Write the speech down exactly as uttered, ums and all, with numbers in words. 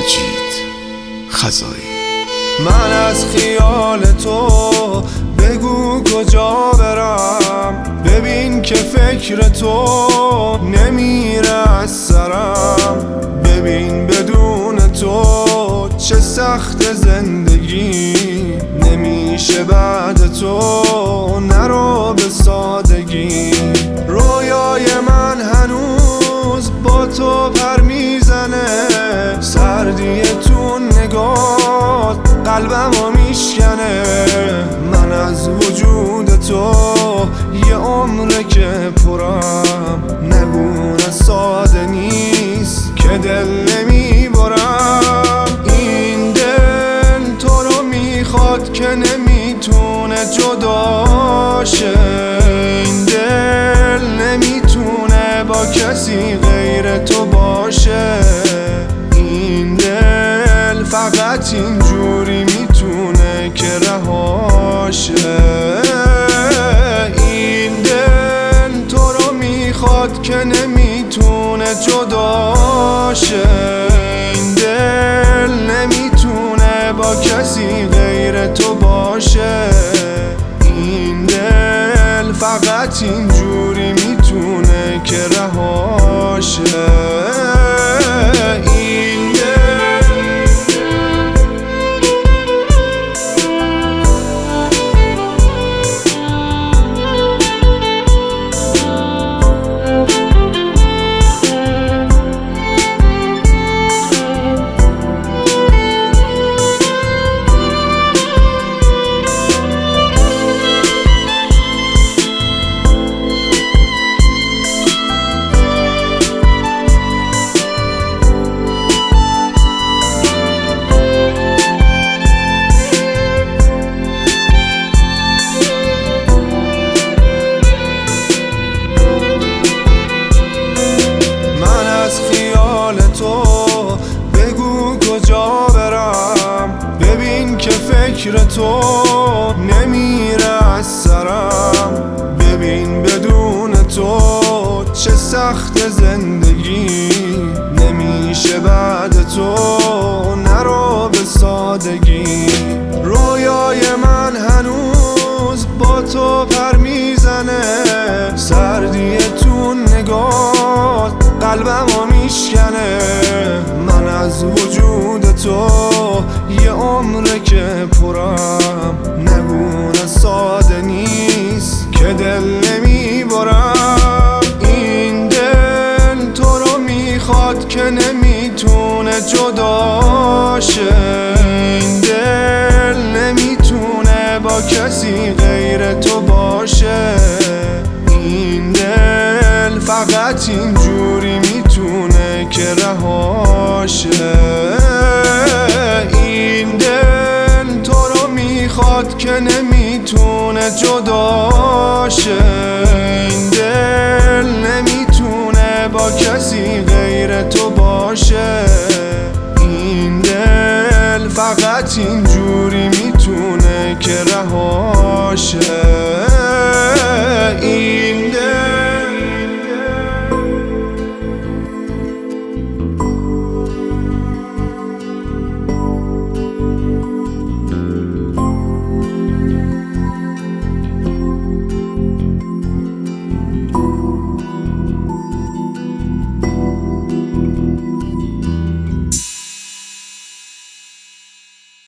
مجید خزایی. من از خیال تو بگو کجا برم، ببین که فکر تو نمیره از سرم، ببین بدون تو چه سخت زندگی، نمیشه بعد تو نرو به سادگی. رویای من هنوز با تو پر میزنه، سردی تو نگاه قلبمو میشکنه. من از وجود تو یه عمره که پرم، نگونه ساده نیست که دل نمیبرم. این دل تو رو میخواد که نمیتونه جدا شه، این دل نمیتونه با کسی غیر تو باشه، این دل فقط اینجوری میتونه که رهاشه. این دل تو رو میخواد که نمیتونه جدا شه، این دل نمیتونه با کسی غیر تو باشه، این دل فقط اینجوری میتونه که رهاشه. فکر تو نمیره از سرم، ببین بدون تو چه سخت زندگی، نمیشه بعد تو نرو به سادگی. رویای من هنوز با تو پر میزنه، سردی تو نگاه قلبمو میشکنه. من از وجود تو یه عمره که پرم، نگونه ساده نیست که دل نمیبرم. این دل تو رو میخواد که نمیتونه جدا شه، این دل نمیتونه با کسی غیر تو باشه، این دل فقط اینجوری میتونه که رهاشه. این دل تو رو میخواد که نمیتونه جدا شه، این دل نمیتونه با کسی غیر تو باشه، این دل فقط اینجوری میتونه که رهاشه. این